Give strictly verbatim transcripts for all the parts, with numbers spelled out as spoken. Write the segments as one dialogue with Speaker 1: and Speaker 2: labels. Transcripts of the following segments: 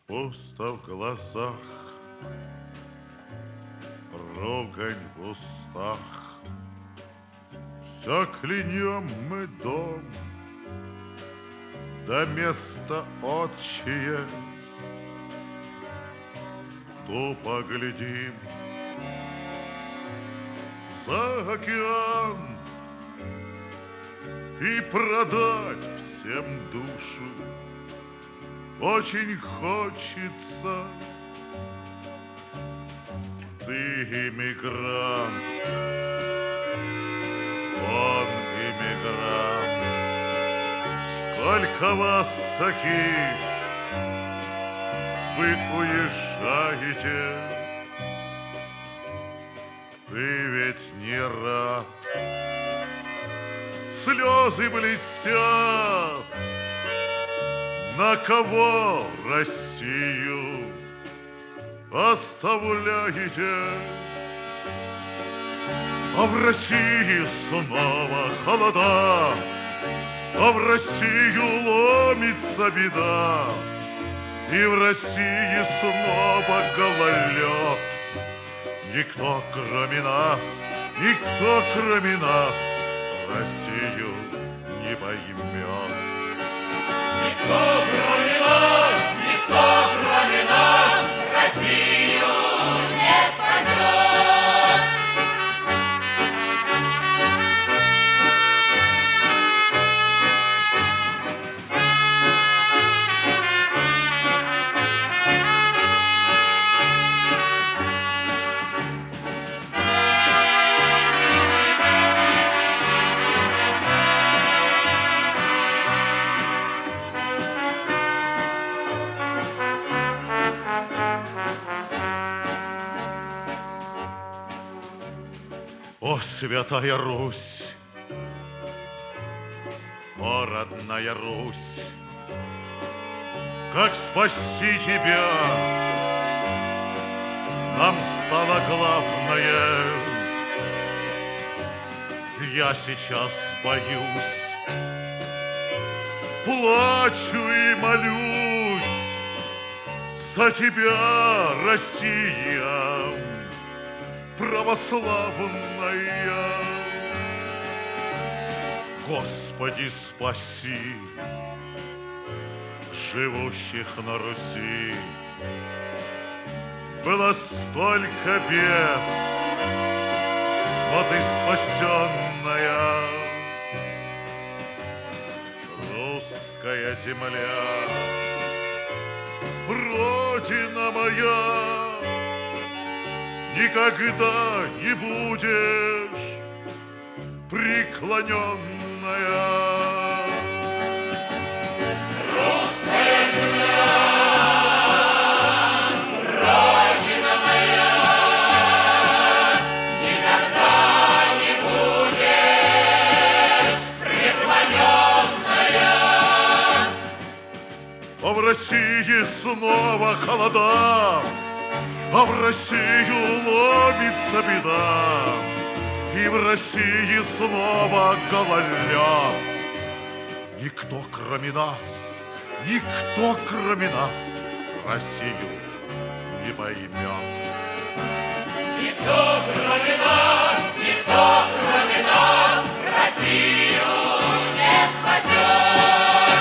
Speaker 1: Пусто в глазах, ругань в устах. Все клянем мы дом, да место отчие. Тупо глядим за океан и продать всем душу очень хочется. Ты иммигрант, он иммигрант. Сколько вас таких? Вы уезжаете, ты ведь не рад. Слезы блестят. На кого Россию оставляете? А в России снова холода, а в Россию ломится беда, и в России снова гололед. Никто, кроме нас, никто, кроме нас, Россию не поймет.
Speaker 2: Никто, кроме нас, никто, кроме нас, Россию не спасет.
Speaker 1: О, святая Русь, о, родная Русь, как спасти тебя нам стало главное. Я сейчас боюсь, плачу и молюсь за тебя, Россия православная. Господи, спаси живущих на Руси. Было столько бед, но ты спасенная. Русская земля, Родина моя, никогда не будешь преклоненная.
Speaker 2: Русская земля, Родина моя, никогда не будешь преклоненная.
Speaker 1: А в России снова холода, а в Россию ломится беда, и в России снова гололед. Никто, кроме нас, никто, кроме нас, Россию не поймет.
Speaker 2: Никто, кроме нас, никто, кроме нас, Россию не спасет.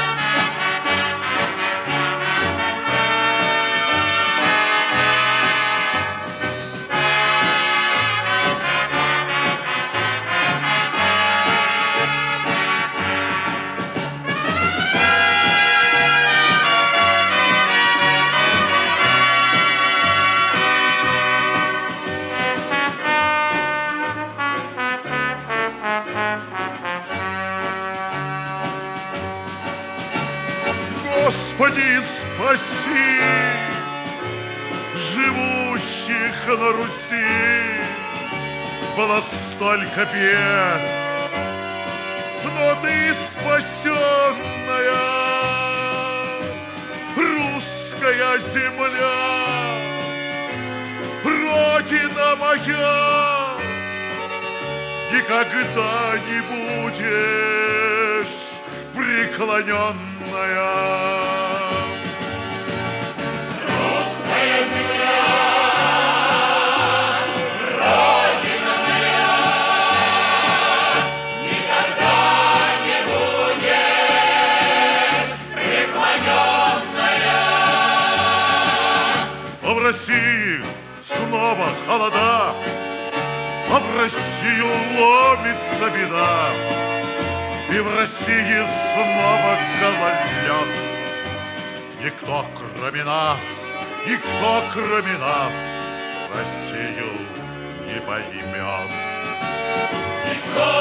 Speaker 1: Господи, спаси живущих на Руси. Было столько бед, но ты спасенная. Русская земля, Родина моя, никогда не будешь преклоненная. России снова холода, а в Россию ломится беда, и в России снова гололед. Никто, кроме нас, никто, кроме нас, Россию не поймет.
Speaker 2: Никто,